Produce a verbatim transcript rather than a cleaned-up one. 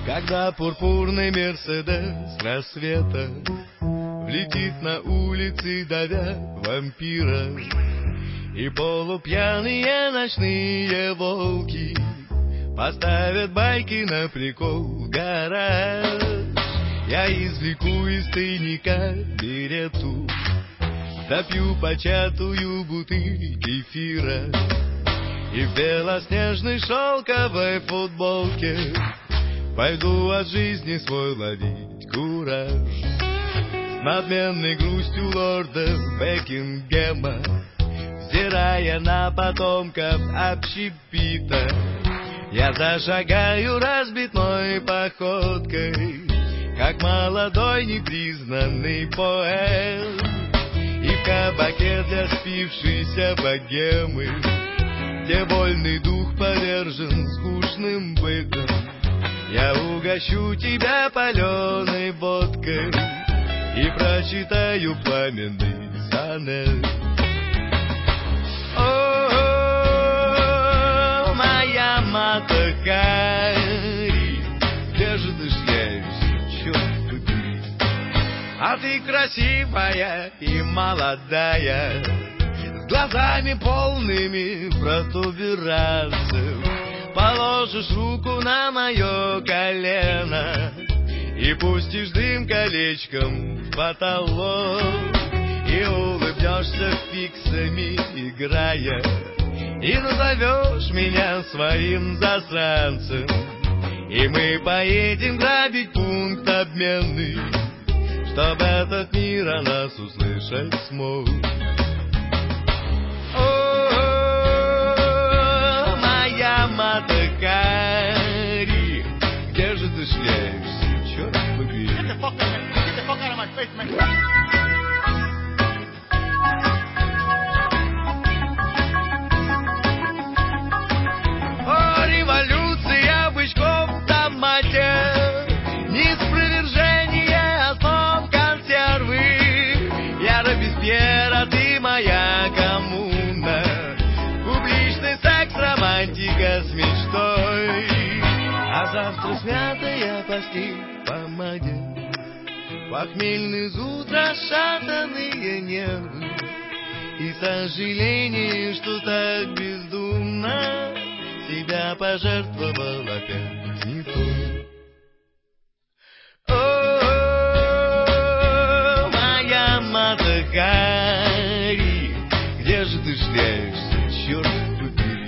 Когда пурпурный Мерседес рассвета влетит на улицы, давя вампира, и полупьяные ночные волки поставят байки на прикол в гараж, я извлеку из тайника берету, допью початую бутыль кефира и в белоснежной шелковой футболке пойду от жизни свой ловить кураж. С надменной грустью лорда Бекингема, взирая на потомков общепита, я зашагаю разбитной походкой, как молодой непризнанный поэт. И в кабаке для спившейся богемы, где вольный дух повержен скучным бытом, я угощу тебя паленой водкой и прочитаю пламенный сонет. О, моя Мата-Хари, где же ты шляешься, черт побери? А ты красивая и молодая, с глазами полными протуберанцев, положишь руку на мое колено и пустишь дым колечком в потолок, и улыбнешься фиксами играя, и назовешь меня своим засранцем, и мы поедем грабить пункт обменный, чтоб этот мир о нас услышать смог. Мата-Хари, где же ты шляешься, черт побери? Get the fuck out of my, get the fuck out of my face, man. О, революция бычков в томате, неспровержение основ консервы. Я Робеспьер, а ты моя коммуна, публичный секс, романтика с мечтой, а завтра смятая постель в помаде, похмельный зуд, расшатанные нервы и сожаление, что так бездумно себя пожертвовал опять не той. О, моя Мата-Хари, где же ты шляешься, черт побери?